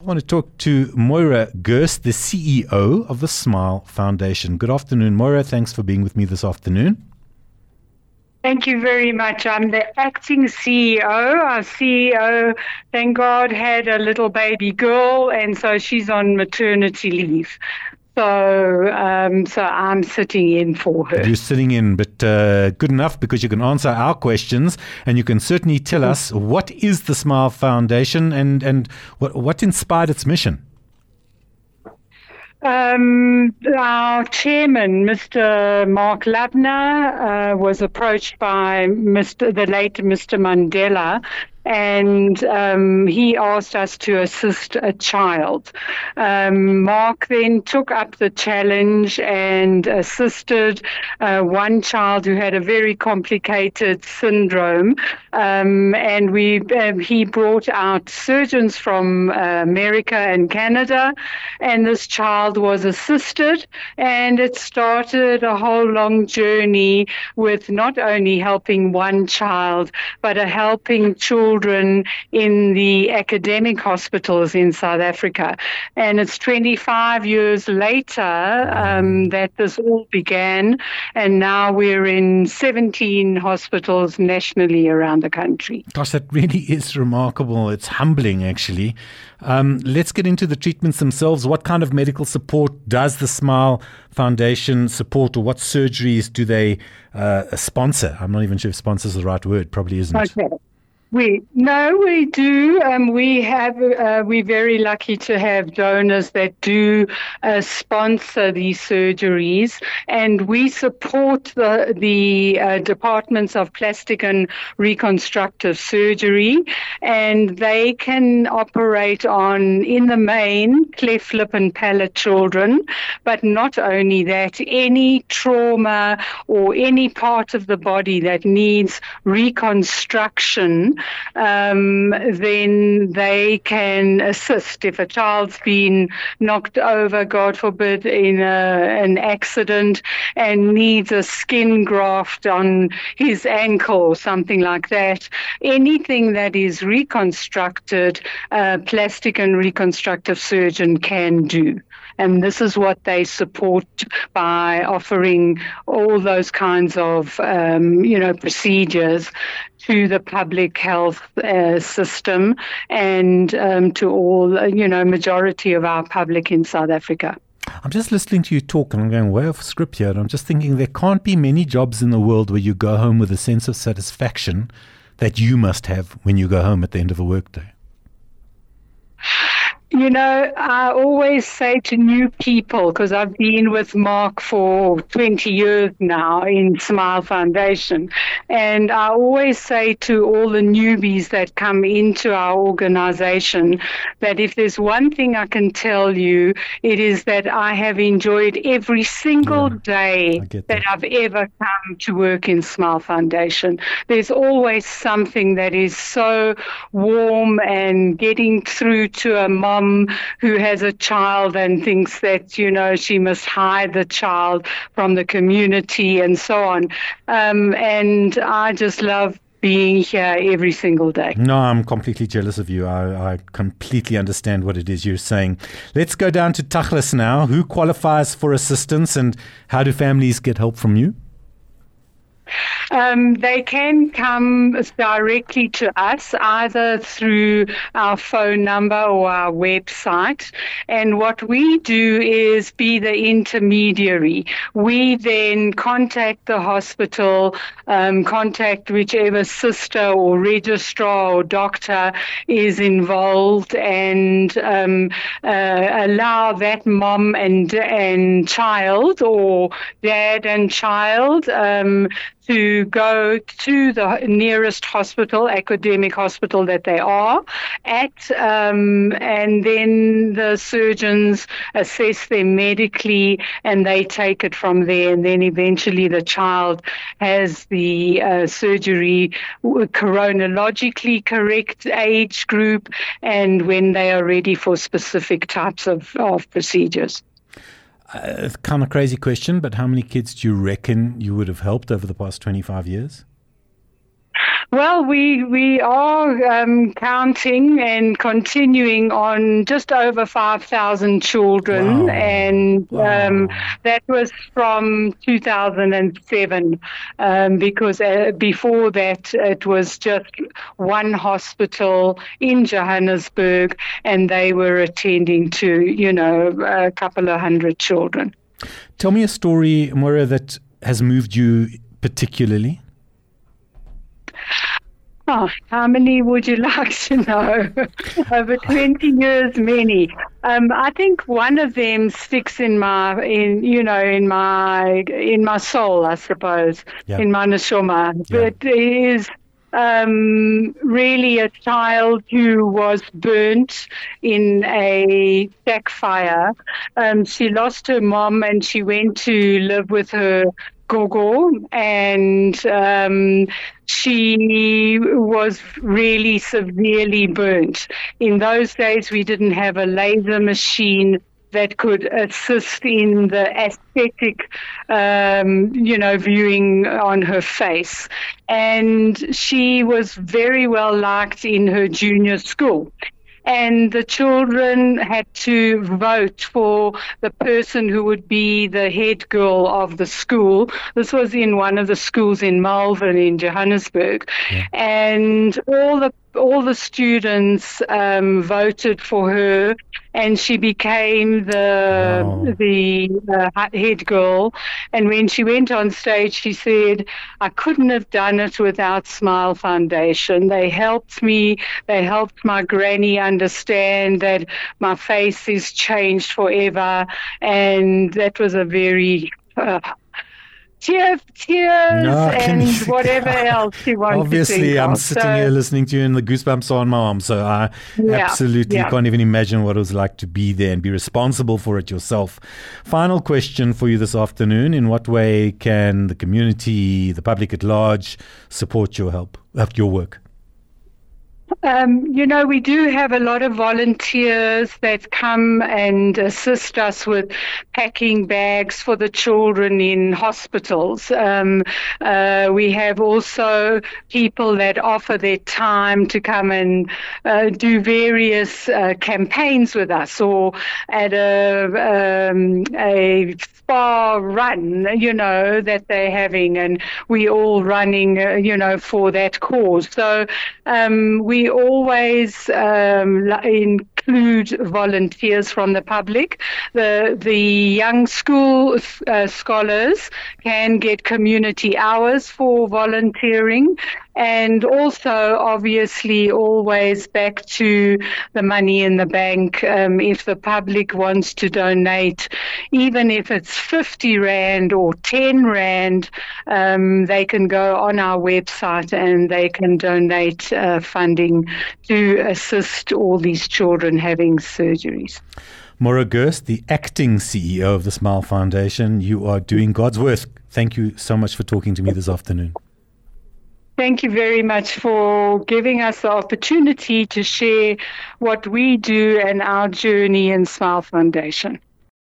want to talk to Moira Gerst, the CEO of the Smile Foundation. Good afternoon, Moira. Thanks for being with me this afternoon. Thank you very much. I'm the acting CEO. Our CEO, thank God, had a little baby girl, and so she's on maternity leave. So I'm sitting in for her. You're sitting in, but good enough because you can answer our questions and you can certainly tell us what is the Smile Foundation and what inspired its mission. Our chairman, Mr. Mark Labner, was approached by the late Mr. Mandela, and he asked us to assist a child. Mark then took up the challenge and assisted one child who had a very complicated syndrome, and he brought out surgeons from America and Canada, and this child was assisted, and it started a whole long journey with not only helping one child, but helping children in the academic hospitals in South Africa. And it's 25 years later that this all began, and now we're in 17 hospitals nationally around the country. Gosh, that really is remarkable. It's humbling, actually. Let's get into the treatments themselves. What kind of medical support does the Smile Foundation support, or what surgeries do they sponsor? I'm not even sure if sponsor is the right word. Probably isn't. Okay. We do. We're very lucky to have donors that do sponsor these surgeries, and we support the departments of plastic and reconstructive surgery, and they can operate on, in the main, cleft lip and palate children, but not only that, any trauma or any part of the body that needs reconstruction, then they can assist. If a child's been knocked over, God forbid, in an accident and needs a skin graft on his ankle or something like that, anything that is reconstructed, plastic and reconstructive surgeon can do. And this is what they support by offering all those kinds of, procedures to the public health system and to all, majority of our public in South Africa. I'm just listening to you talk and I'm going way off script here. And I'm just thinking there can't be many jobs in the world where you go home with a sense of satisfaction that you must have when you go home at the end of a workday. I always say to new people, because I've been with Mark for 20 years now in Smile Foundation, and I always say to all the newbies that come into our organization that if there's one thing I can tell you, it is that I have enjoyed every single day that I've ever come to work in Smile Foundation. There's always something that is so warm, and getting through to a mom who has a child and thinks that, she must hide the child from the community and so on. And I just love being here every single day. No, I'm completely jealous of you. I completely understand what it is you're saying. Let's go down to Tachlis now. Who qualifies for assistance and how do families get help from you? They can come directly to us either through our phone number or our website. And what we do is be the intermediary. We then contact the hospital, contact whichever sister or registrar or doctor is involved, and allow that mom and child, or dad and child, to go to the nearest hospital, academic hospital that they are at, and then the surgeons assess them medically and they take it from there, and then eventually the child has the surgery chronologically correct age group and when they are ready for specific types of procedures. Kind of crazy question, but how many kids do you reckon you would have helped over the past 25 years? Well, we are counting and continuing on just over 5,000 children, and that was from 2007, because before that it was just one hospital in Johannesburg, and they were attending to, a couple of hundred children. Tell me a story, Maura, that has moved you particularly. Oh, how many would you like to know? Over 20 years, many. I think one of them sticks in my soul, I suppose, in my neshama. Yeah. It is really a child who was burnt in a sack fire. She lost her mom and she went to live with her gogo, and she was really severely burnt. In those days, we didn't have a laser machine that could assist in the aesthetic, viewing on her face. And she was very well liked in her junior school. And the children had to vote for the person who would be the head girl of the school. This was in one of the schools in Malvern in Johannesburg. Yeah. And all the students voted for her, and she became the head girl. And when she went on stage, she said, "I couldn't have done it without Smile Foundation. They helped me. They helped my granny understand that my face is changed forever." And that was a very tears and whatever else you want Obviously, to think I'm of. sitting here listening to you and the goosebumps are on my arm. So I absolutely can't even imagine what it was like to be there and be responsible for it yourself. Final question for you this afternoon. In what way can the community, the public at large, support your work? We do have a lot of volunteers that come and assist us with packing bags for the children in hospitals. We have also people that offer their time to come and do various campaigns with us, or at a spa run, that they're having, and we all running, for that cause. So we always include volunteers from the public. The young school scholars can get community hours for volunteering, and also obviously always back to the money in the bank. If the public wants to donate, even if it's 50 Rand or 10 Rand, they can go on our website and they can donate funding to assist all these children having surgeries. Maura Gerst, the acting CEO of the Smile Foundation, you are doing God's work. Thank you so much for talking to me this afternoon. Thank you very much for giving us the opportunity to share what we do and our journey in Smile Foundation.